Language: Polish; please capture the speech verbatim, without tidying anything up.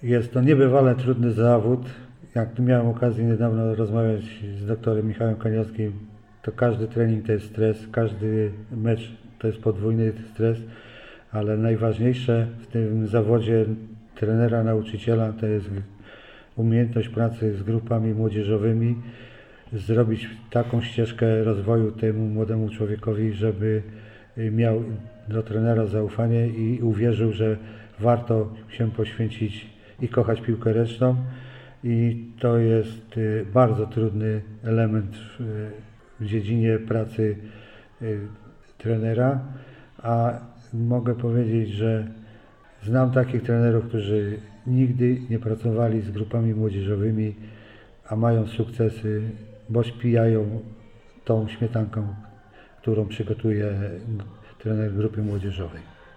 Jest to niebywale trudny zawód. Jak miałem okazję niedawno rozmawiać z doktorem Michałem Kaniowskim, to każdy trening to jest stres, każdy mecz to jest podwójny stres, ale najważniejsze w tym zawodzie trenera, nauczyciela to jest umiejętność pracy z grupami młodzieżowymi, zrobić taką ścieżkę rozwoju temu młodemu człowiekowi, żeby miał do trenera zaufanie i uwierzył, że warto się poświęcić i kochać piłkę ręczną. I to jest bardzo trudny element w dziedzinie pracy trenera, a mogę powiedzieć, że znam takich trenerów, którzy nigdy nie pracowali z grupami młodzieżowymi, a mają sukcesy, bo spijają tą śmietanką, którą przygotuje trener grupy młodzieżowej.